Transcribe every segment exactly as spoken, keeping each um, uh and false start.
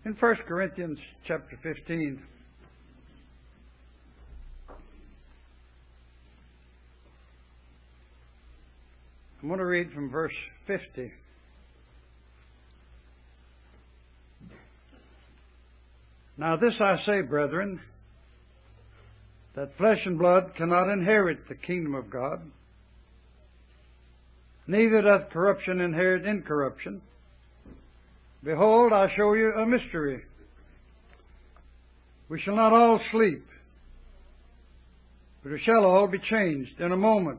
In First Corinthians chapter fifteen, I'm going to read from verse fifty. Now this I say, brethren, that flesh and blood cannot inherit the kingdom of God, neither doth corruption inherit incorruption. Behold, I show you a mystery. We shall not all sleep, but we shall all be changed in a moment,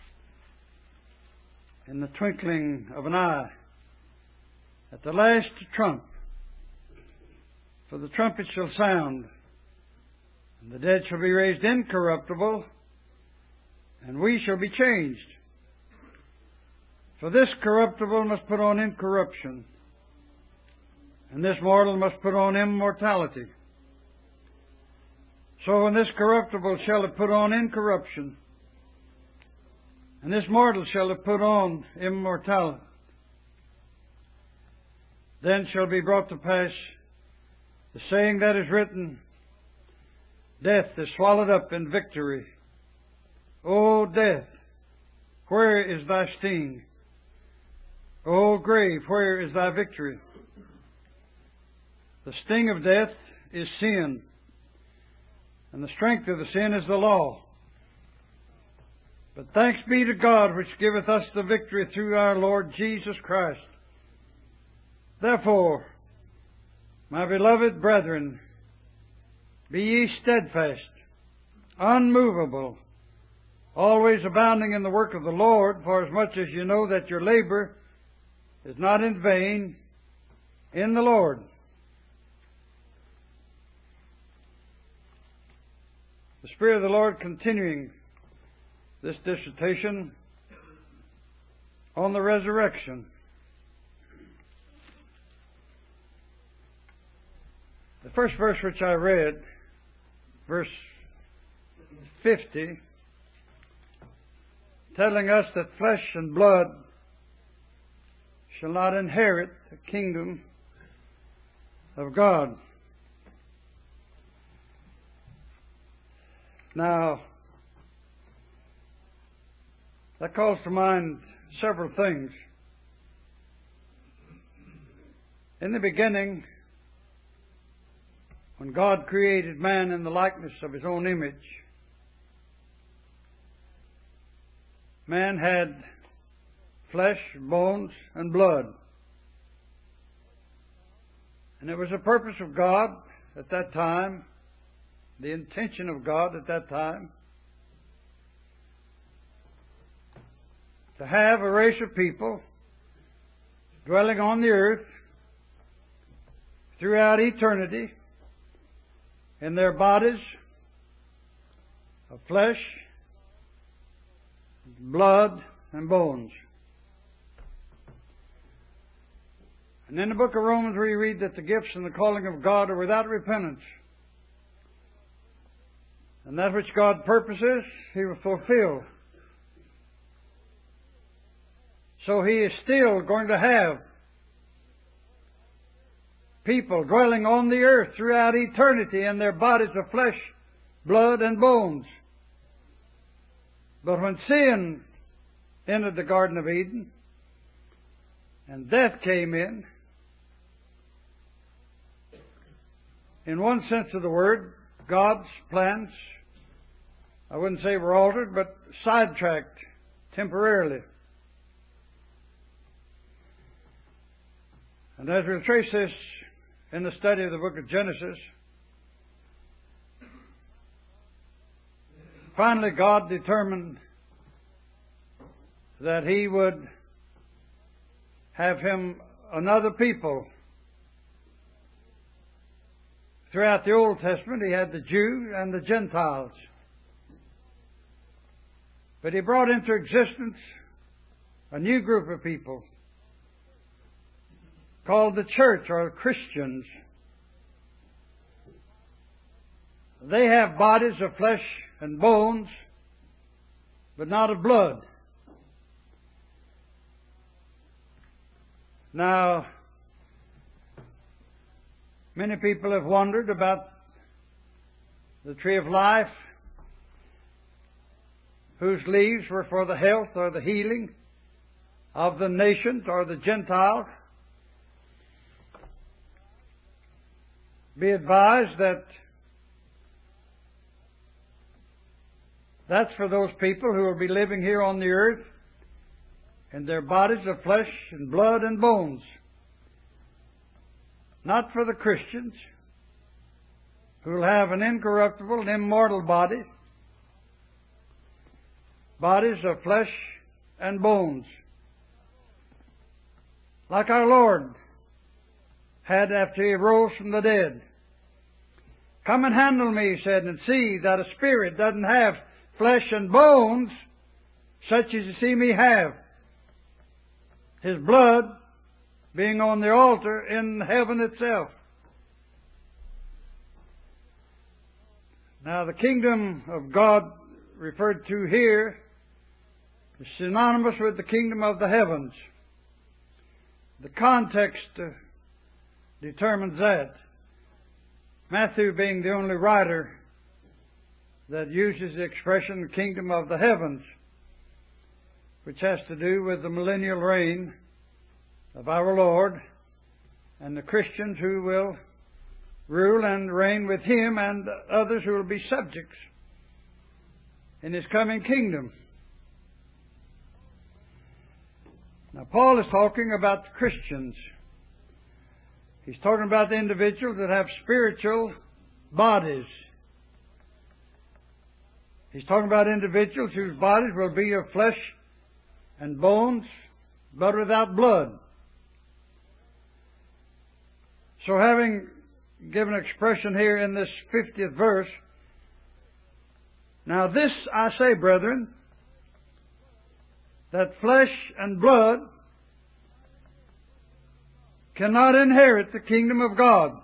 in the twinkling of an eye, at the last trump. For the trumpet shall sound, and the dead shall be raised incorruptible, and we shall be changed. For this corruptible must put on incorruption, and this mortal must put on immortality. So when this corruptible shall have put on incorruption, and this mortal shall have put on immortality, then shall be brought to pass the saying that is written, Death is swallowed up in victory. O death, where is thy sting? O grave, where is thy victory? The sting of death is sin, and the strength of the sin is the law. But thanks be to God, which giveth us the victory through our Lord Jesus Christ. Therefore, my beloved brethren, be ye steadfast, unmovable, always abounding in the work of the Lord, for as much as you know that your labor is not in vain in the Lord. The Spirit of the Lord continuing this dissertation on the resurrection. The first verse which I read, verse fifty, telling us that flesh and blood shall not inherit the kingdom of God. Now, that calls to mind several things. In the beginning, when God created man in the likeness of His own image, man had flesh, bones, and blood. And it was the purpose of God at that time, the intention of God at that time, to have a race of people dwelling on the earth throughout eternity in their bodies of flesh, blood, and bones. And in the book of Romans we read that the gifts and the calling of God are without repentance. And that which God purposes, He will fulfill. So He is still going to have people dwelling on the earth throughout eternity in their bodies of flesh, blood, and bones. But when sin entered the Garden of Eden and death came in, in one sense of the word, God's plans, I wouldn't say were altered, but sidetracked temporarily. And as we'll trace this in the study of the book of Genesis, finally God determined that He would have him another people. Throughout the Old Testament, He had the Jew and the Gentiles. But He brought into existence a new group of people called the church or Christians. They have bodies of flesh and bones, but not of blood. Now, Many people have wondered about the tree of life, whose leaves were for the health or the healing of the nations or the Gentiles. Be advised that that's for those people who will be living here on the earth in their bodies of flesh and blood and bones. Not for the Christians who will have an incorruptible and immortal body, bodies of flesh and bones, like our Lord had after He rose from the dead. Come and handle me, He said, and see that a spirit doesn't have flesh and bones such as you see me have. His blood being on the altar in heaven itself. Now, the kingdom of God referred to here is synonymous with the kingdom of the heavens. The context uh, determines that. Matthew being the only writer that uses the expression the kingdom of the heavens, which has to do with the millennial reign of our Lord and the Christians who will rule and reign with Him and others who will be subjects in His coming kingdom. Now, Paul is talking about the Christians. He's talking about the individuals that have spiritual bodies. He's talking about individuals whose bodies will be of flesh and bones, but without blood. So having given expression here in this fiftieth verse, now this I say, brethren, that flesh and blood cannot inherit the kingdom of God.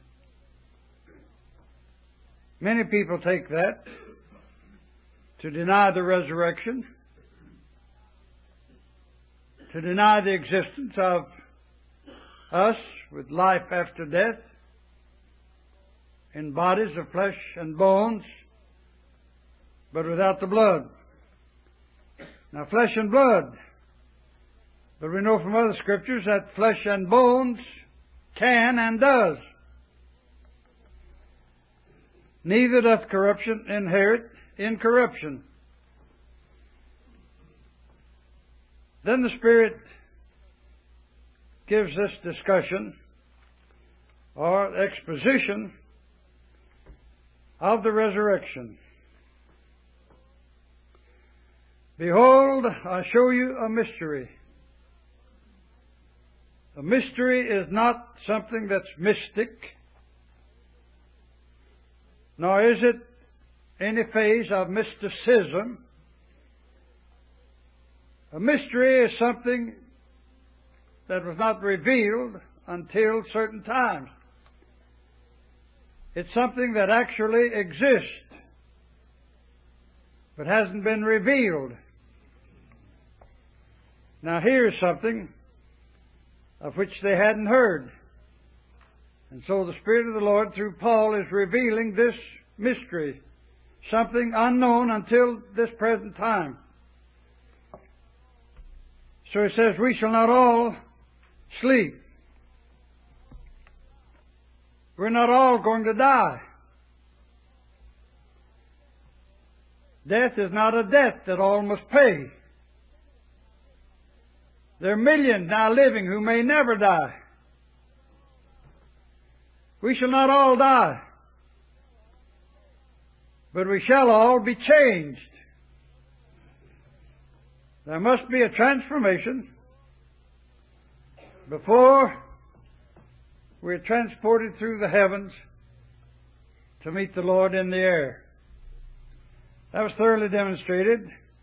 Many people take that to deny the resurrection, to deny the existence of us with life after death in bodies of flesh and bones, but without the blood. Now, flesh and blood. But we know from other scriptures that flesh and bones can and does. Neither doth corruption inherit incorruption. Then the Spirit gives this discussion or exposition of the resurrection. Behold, I show you a mystery. A mystery is not something that's mystic, nor is it any phase of mysticism. A mystery is something that was not revealed until certain times. It's something that actually exists, but hasn't been revealed. Now here's something of which they hadn't heard. And so the Spirit of the Lord, through Paul, is revealing this mystery, something unknown until this present time. So he says, we shall not all sleep. We're not all going to die. Death is not a debt that all must pay. There are millions now living who may never die. We shall not all die, but we shall all be changed. There must be a transformation before we're transported through the heavens to meet the Lord in the air. That was thoroughly demonstrated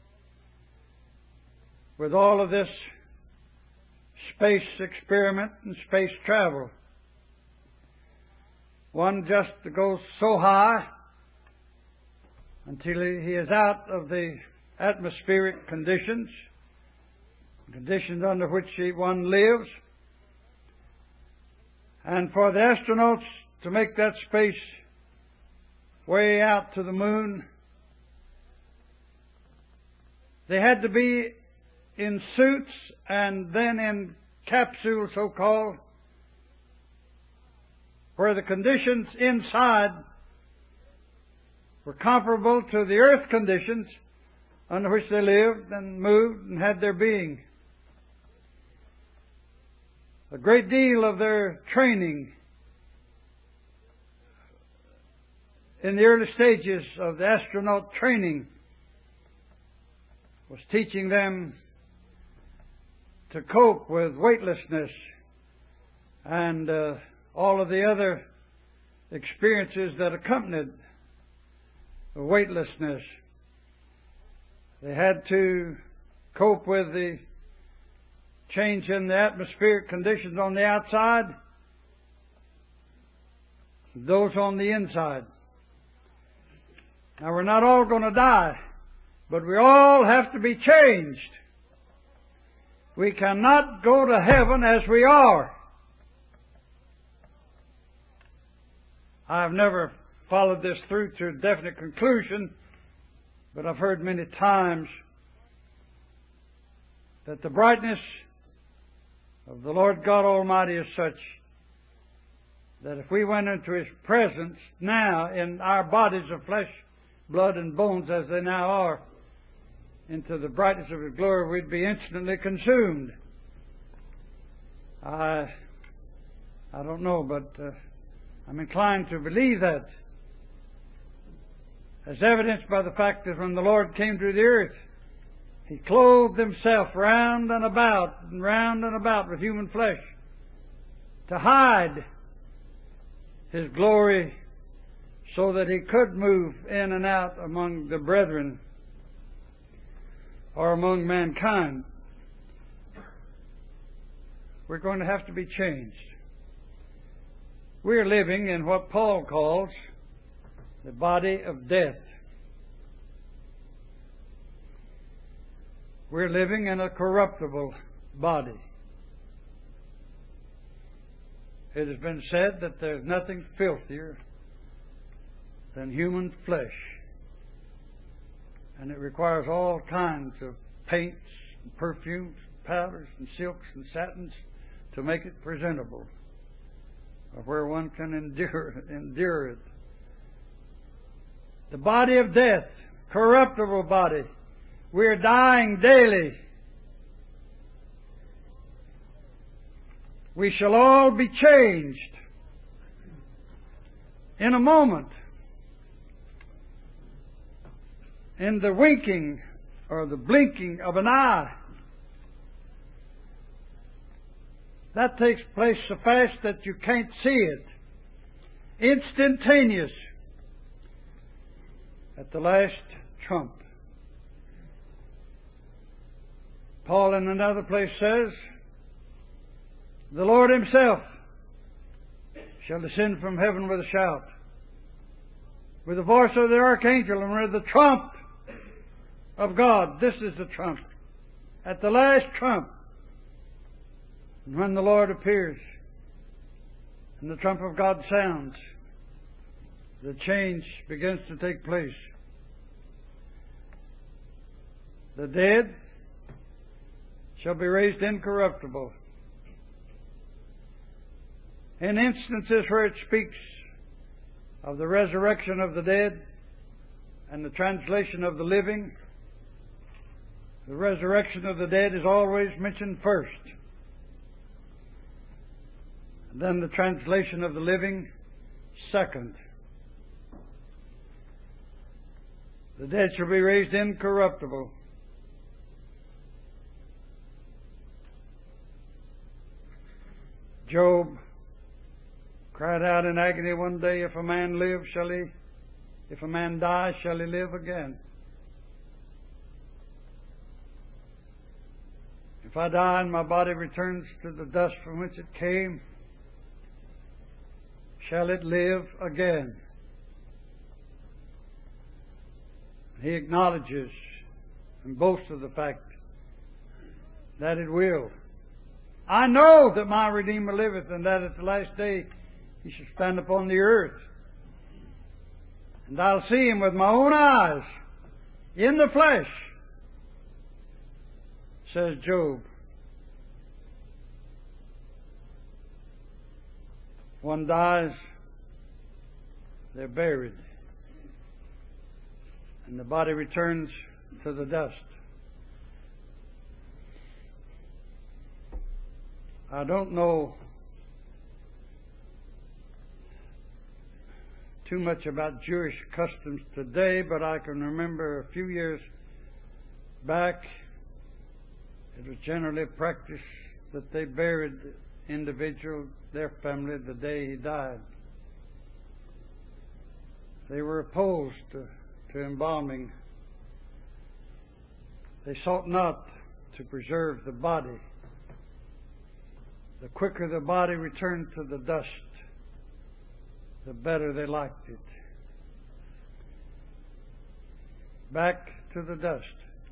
with all of this space experiment and space travel. One just goes so high until he is out of the atmospheric conditions, conditions under which one lives. And for the astronauts to make that space way out to the moon, they had to be in suits and then in capsules, so-called, where the conditions inside were comparable to the earth conditions under which they lived and moved and had their being. A great deal of their training in the early stages of the astronaut training was teaching them to cope with weightlessness and uh, all of the other experiences that accompanied weightlessness. They had to cope with the change in the atmospheric conditions on the outside, those on the inside. Now, we're not all going to die, but we all have to be changed. We cannot go to heaven as we are. I've never followed this through to a definite conclusion, but I've heard many times that the brightness of the Lord God Almighty is such that if we went into His presence now in our bodies of flesh, blood, and bones as they now are, into the brightness of His glory, we'd be instantly consumed. I, I don't know, but uh, I'm inclined to believe that, as evidenced by the fact that when the Lord came to the earth, He clothed Himself round and about and round and about with human flesh to hide His glory so that He could move in and out among the brethren or among mankind. We're going to have to be changed. We're living in what Paul calls the body of death. We're living in a corruptible body. It has been said that there's nothing filthier than human flesh. And it requires all kinds of paints, and perfumes, powders, and silks and satins to make it presentable, or where one can endure, endure it. The body of death, corruptible body. We're dying daily. We shall all be changed in a moment, in the winking or the blinking of an eye. That takes place so fast that you can't see it. Instantaneous. At the last trump. Paul in another place says, the Lord Himself shall descend from heaven with a shout, with the voice of the archangel, and with the trump of God. This is the trump. At the last trump. And when the Lord appears and the trump of God sounds, the change begins to take place. The dead shall be raised incorruptible. In instances where it speaks of the resurrection of the dead and the translation of the living, the resurrection of the dead is always mentioned first. And then the translation of the living second. The dead shall be raised incorruptible. Job cried out in agony one day, if a man live, shall he, if a man die, shall he live again? If I die and my body returns to the dust from whence it came, shall it live again? He acknowledges and boasts of the fact that it will. I know that my Redeemer liveth, and that at the last day He shall stand upon the earth. And I'll see Him with my own eyes, in the flesh, says Job. One dies, they're buried, and the body returns to the dust. I don't know too much about Jewish customs today, but I can remember a few years back it was generally practiced that they buried the individual, their family, the day he died. They were opposed to, to embalming. They sought not to preserve the body. The quicker the body returned to the dust, the better they liked it. Back to the dust.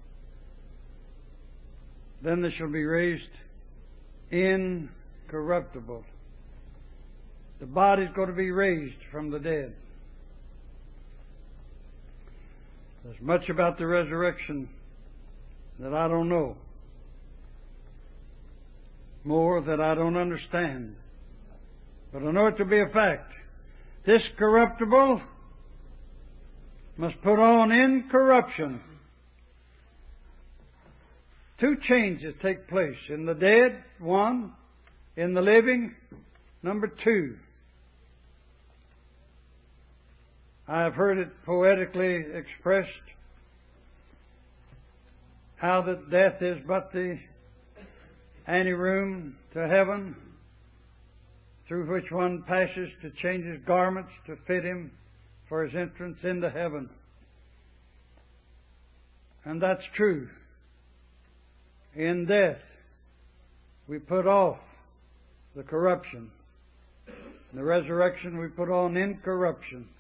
Then they shall be raised incorruptible. The body's going to be raised from the dead. There's much about the resurrection that I don't know. More that I don't understand. But I know it to be a fact. This corruptible must put on incorruption. Two changes take place. In the dead, one. In the living, number two. I have heard it poetically expressed how that death is but the anteroom to heaven, through which one passes to change his garments to fit him for his entrance into heaven. And that's true. In death, we put off the corruption. In the resurrection, we put on incorruption.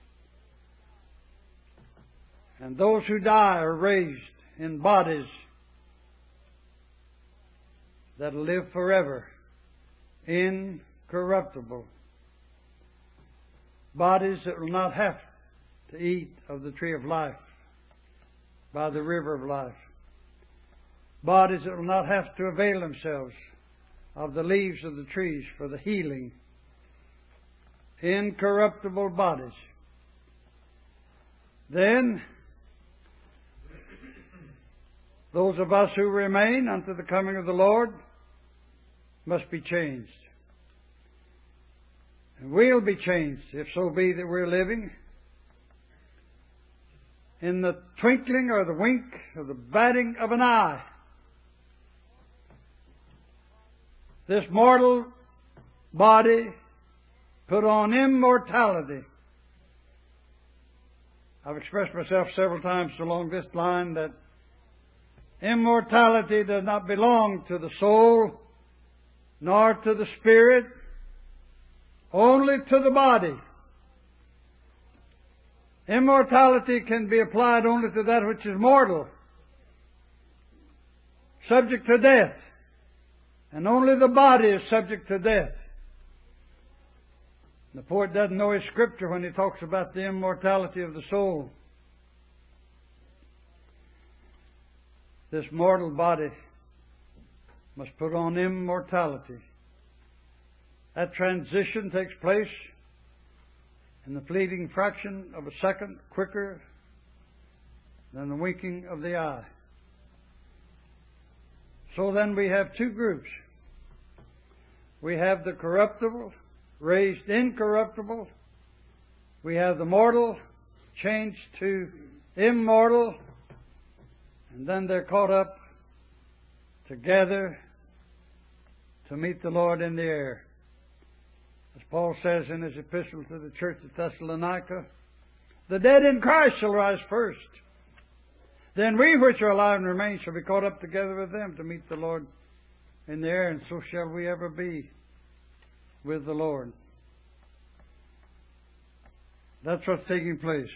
And those who die are raised in bodies that will live forever, incorruptible. Bodies that will not have to eat of the tree of life by the river of life. Bodies that will not have to avail themselves of the leaves of the trees for the healing. Incorruptible bodies. Then, those of us who remain unto the coming of the Lord must be changed. And we'll be changed, if so be that we're living in the twinkling or the wink or the batting of an eye. This mortal body put on immortality. I've expressed myself several times along this line that immortality does not belong to the soul, nor to the spirit, only to the body. Immortality can be applied only to that which is mortal, subject to death. And only the body is subject to death. The poet doesn't know his scripture when he talks about the immortality of the soul. This mortal body must put on immortality. That transition takes place in the fleeting fraction of a second, quicker than the winking of the eye. So then we have two groups. We have the corruptible, raised incorruptible. We have the mortal, changed to immortal. And then they're caught up together to meet the Lord in the air. As Paul says in his epistle to the church at Thessalonica, the dead in Christ shall rise first. Then we which are alive and remain shall be caught up together with them to meet the Lord in the air, and so shall we ever be with the Lord. That's what's taking place.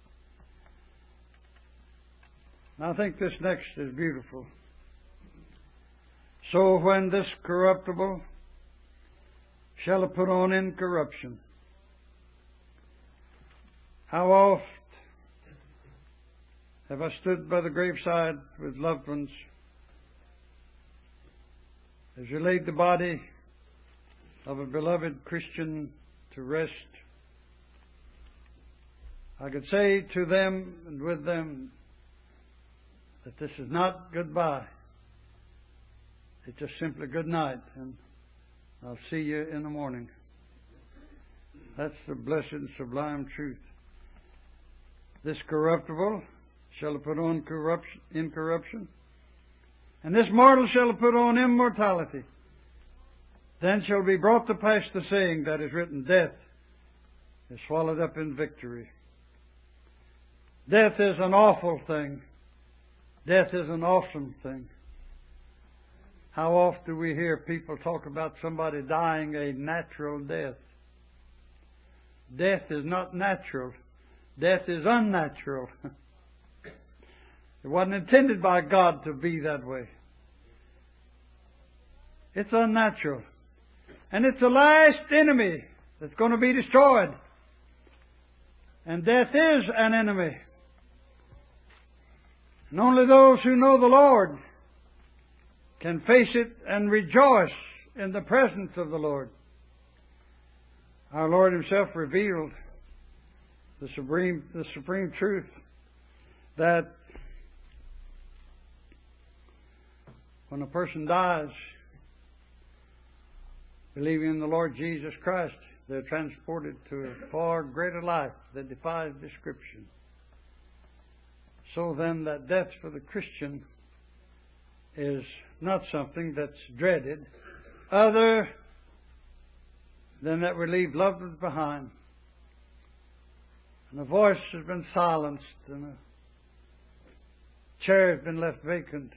I think this next is beautiful. So when this corruptible shall have put on incorruption, How oft have I stood by the graveside with loved ones as you laid the body of a beloved Christian to rest. I could say to them and with them that this is not goodbye. It's just simply good night, and I'll see you in the morning. That's the blessed and sublime truth. This corruptible shall put on corruption, incorruption, and this mortal shall put on immortality. Then shall be brought to pass the saying that is written, death is swallowed up in victory. Death is an awful thing. Death is an awesome thing. How often do we hear people talk about somebody dying a natural death? Death is not natural. Death is unnatural. It wasn't intended by God to be that way. It's unnatural. And it's the last enemy that's going to be destroyed. And death is an enemy. And only those who know the Lord can face it and rejoice in the presence of the Lord. Our Lord Himself revealed the supreme, the supreme truth that when a person dies, believing in the Lord Jesus Christ, they're transported to a far greater life that defies description. So then, that death for the Christian is not something that's dreaded, other than that we leave loved ones behind. And a voice has been silenced, and a chair has been left vacant.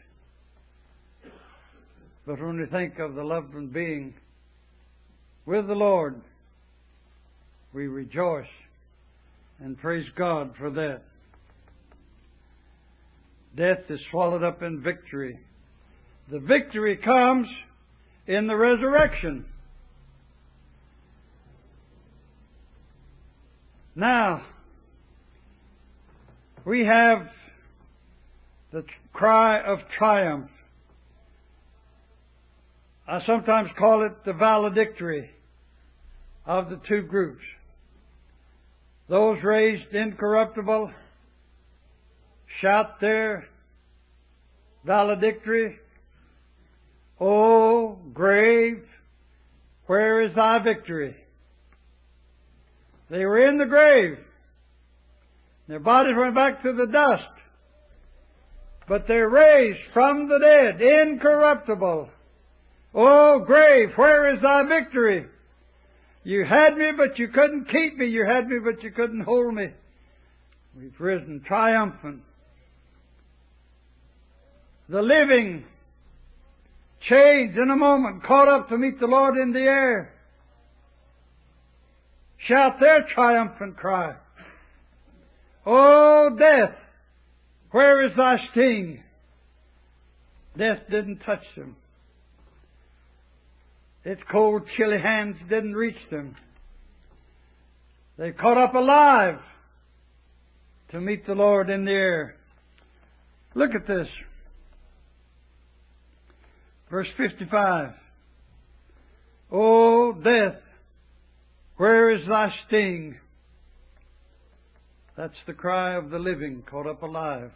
But when we think of the loved one being with the Lord, we rejoice and praise God for that. Death is swallowed up in victory. The victory comes in the resurrection. Now, we have the cry of triumph. I sometimes call it the valedictory of the two groups. Those raised incorruptible shout their valedictory. O grave, where is thy victory? They were in the grave. Their bodies went back to the dust. But they're raised from the dead, incorruptible. O grave, where is thy victory? You had me, but you couldn't keep me. You had me, but you couldn't hold me. We've risen triumphant. The living, changed in a moment, caught up to meet the Lord in the air, shout their triumphant cry. O death, where is thy sting? Death didn't touch them. Its cold, chilly hands didn't reach them. They caught up alive to meet the Lord in the air. Look at this. Verse fifty-five. O death, where is thy sting? That's the cry of the living caught up alive.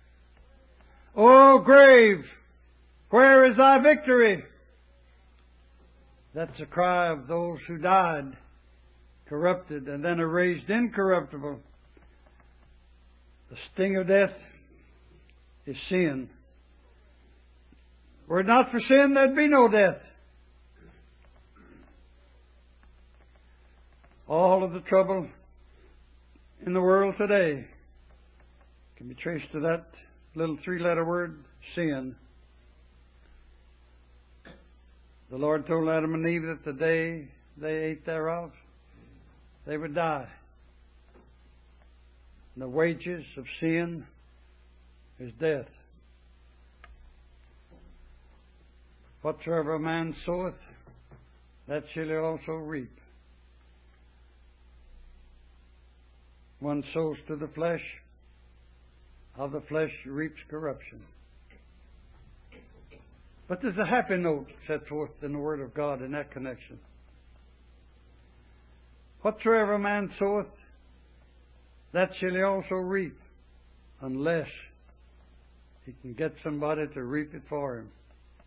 O grave, where is thy victory? That's the cry of those who died, corrupted, and then are raised incorruptible. The sting of death is sin. Were it not for sin, there'd be no death. All of the trouble in the world today can be traced to that little three-letter word, sin. The Lord told Adam and Eve that the day they ate thereof, they would die. And the wages of sin is death. Whatsoever a man soweth, that shall he also reap. One sows to the flesh, of the flesh reaps corruption. But there's a happy note set forth in the Word of God in that connection. Whatsoever a man soweth, that shall he also reap, unless he can get somebody to reap it for him.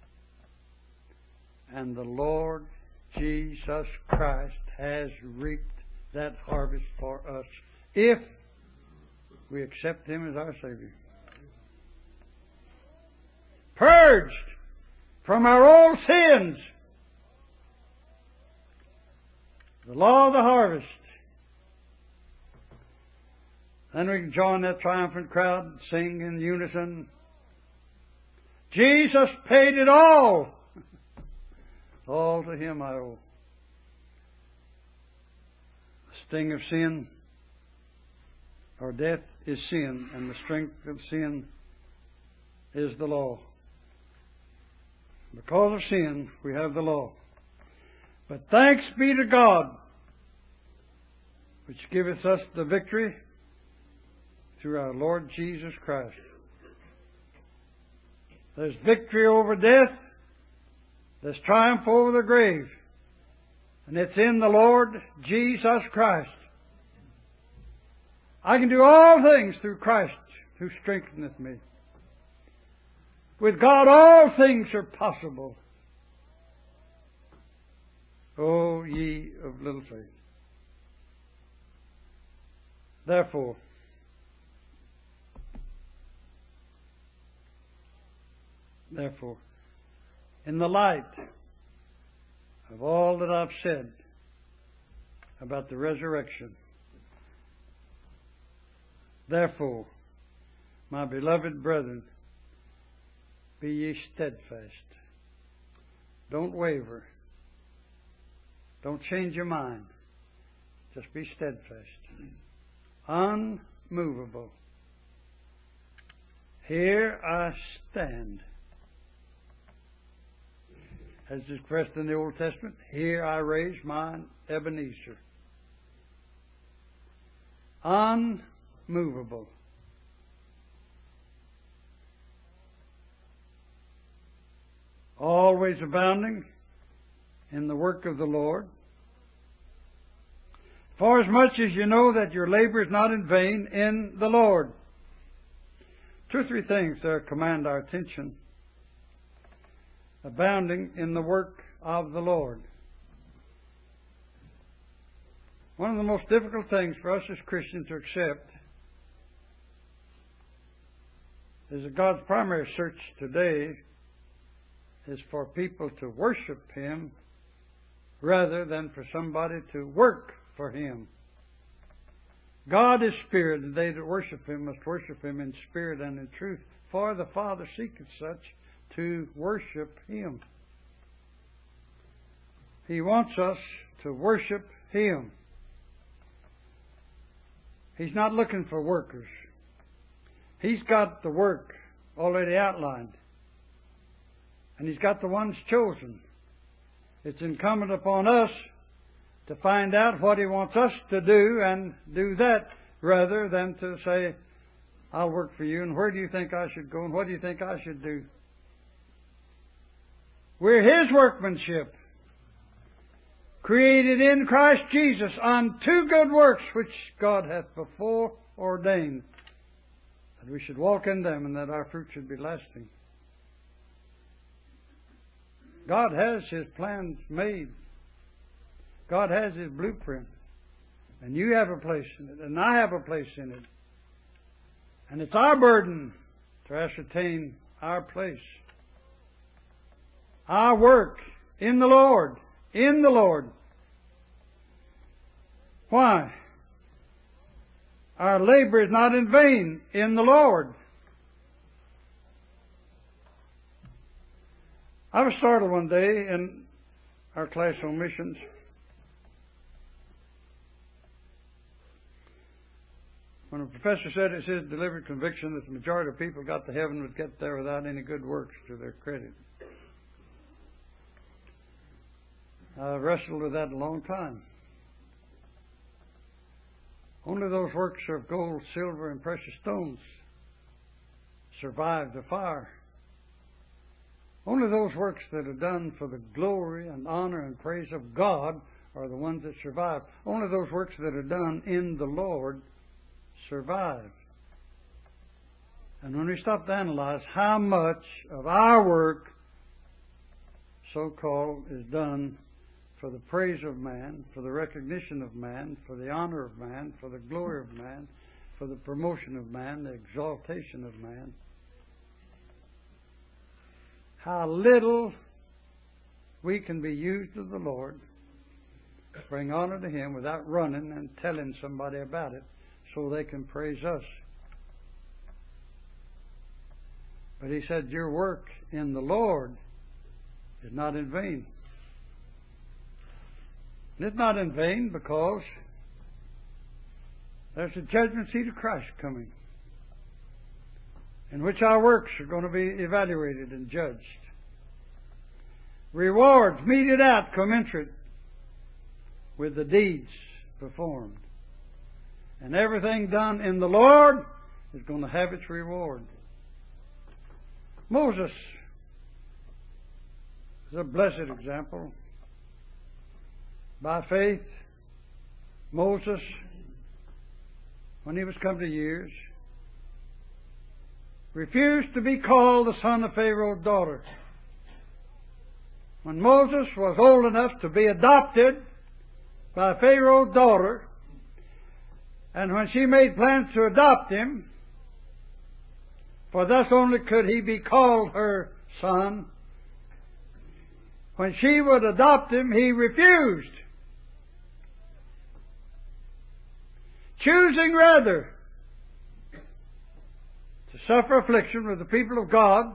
And the Lord Jesus Christ has reaped that harvest for us, if we accept Him as our Savior. Purged from our old sins. The law of the harvest. Then we can join that triumphant crowd and sing in unison. Jesus paid it all. All to Him I owe. The sting of sin or death is sin, and the strength of sin is the law. Because of sin, we have the law. But thanks be to God, which giveth us the victory through our Lord Jesus Christ. There's victory over death. There's triumph over the grave. And it's in the Lord Jesus Christ. I can do all things through Christ who strengtheneth me. With God all things are possible. O ye of little faith. Therefore, therefore, in the light of all that I've said about the resurrection, therefore, my beloved brethren, be ye steadfast. Don't waver. Don't change your mind. Just be steadfast. Unmovable. Here I stand. As expressed in the Old Testament, here I raise mine Ebenezer. Unmovable. Always abounding in the work of the Lord. For as much as you know that your labor is not in vain in the Lord. Two or three things there command our attention. Abounding in the work of the Lord. One of the most difficult things for us as Christians to accept is that God's primary search today is for people to worship Him rather than for somebody to work for Him. God is Spirit, and they that worship Him must worship Him in spirit and in truth. For the Father seeketh such to worship Him. He wants us to worship Him. He's not looking for workers. He's got the work already outlined. And He's got the ones chosen. It's incumbent upon us to find out what He wants us to do and do that rather than to say, I'll work for you, and where do you think I should go, and what do you think I should do? We're His workmanship, created in Christ Jesus unto good works which God hath before ordained, that we should walk in them and that our fruit should be lasting. God has His plans made. God has His blueprint. And you have a place in it, and I have a place in it. And it's our burden to ascertain our place. Our work in the Lord. In the Lord. Why? Our labor is not in vain in the Lord. I was startled one day in our class on missions. When a professor said it's his deliberate conviction that the majority of people got to heaven would get there without any good works to their credit. I wrestled with that a long time. Only those works of gold, silver, and precious stones survive the fire. Only those works that are done for the glory and honor and praise of God are the ones that survive. Only those works that are done in the Lord survive. And when we stop to analyze how much of our work, so-called, is done for the praise of man, for the recognition of man, for the honor of man, for the glory of man, for the promotion of man, the exaltation of man, how little we can be used of the Lord to bring honor to Him without running and telling somebody about it so they can praise us. But He said, your work in the Lord is not in vain. And it's not in vain because there's a judgment seat of Christ coming, in which our works are going to be evaluated and judged. Rewards meted out commensurate with the deeds performed. And everything done in the Lord is going to have its reward. Moses is a blessed example. By faith, Moses, when he was come to years, refused to be called the son of Pharaoh's daughter. When Moses was old enough to be adopted by Pharaoh's daughter, and when she made plans to adopt him, for thus only could he be called her son, when she would adopt him, he refused, choosing rather to suffer affliction with the people of God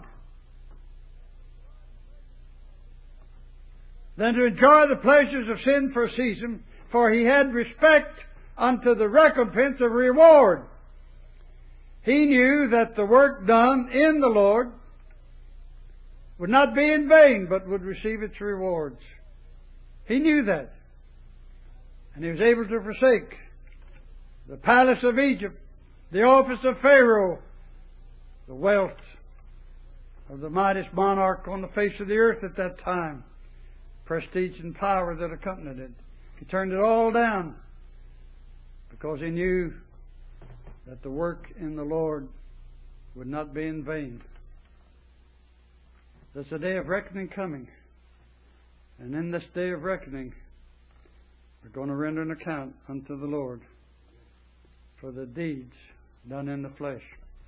than to enjoy the pleasures of sin for a season, for he had respect unto the recompense of reward. He knew that the work done in the Lord would not be in vain, but would receive its rewards. He knew that. And he was able to forsake the palace of Egypt, the office of Pharaoh, the wealth of the mightiest monarch on the face of the earth at that time, prestige and power that accompanied it. He turned it all down because he knew that the work in the Lord would not be in vain. There's a day of reckoning coming. And in this day of reckoning, we're going to render an account unto the Lord for the deeds done in the flesh.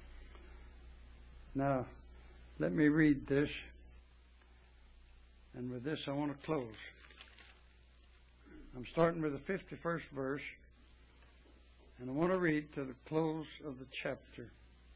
Now, let me read this. And with this, I want to close. I'm starting with the fifty-first verse. And I want to read to the close of the chapter.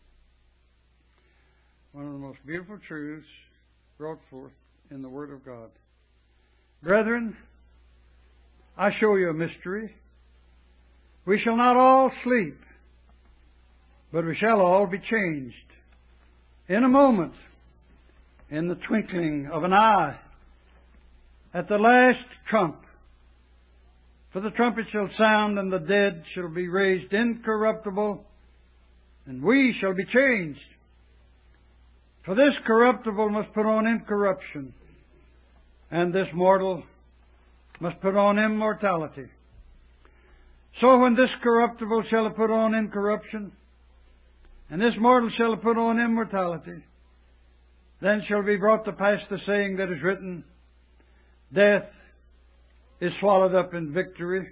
One of the most beautiful truths brought forth in the Word of God. Brethren, I show you a mystery. We shall not all sleep, but we shall all be changed. In a moment, in the twinkling of an eye, at the last trump. For the trumpet shall sound, and the dead shall be raised incorruptible, and we shall be changed. For this corruptible must put on incorruption, and this mortal must put on immortality. So when this corruptible shall have put on incorruption, and this mortal shall have put on immortality, then shall be brought to pass the saying that is written, Death is swallowed up in victory.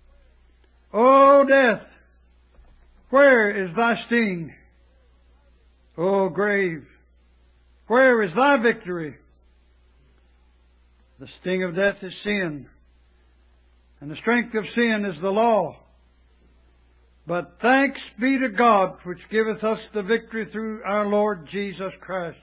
O death, where is thy sting? O grave, where is thy victory? The sting of death is sin, and the strength of sin is the law. But thanks be to God, which giveth us the victory through our Lord Jesus Christ.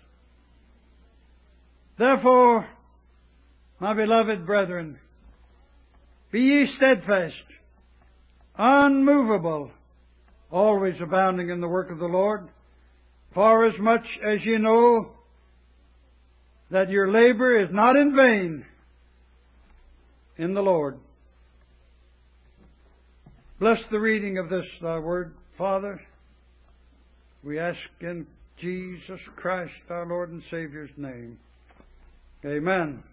Therefore, my beloved brethren, be ye steadfast, unmovable, always abounding in the work of the Lord, for as much as ye know that your labor is not in vain in the Lord. Bless the reading of this thy word, Father. We ask in Jesus Christ, our Lord and Savior's name. Amen.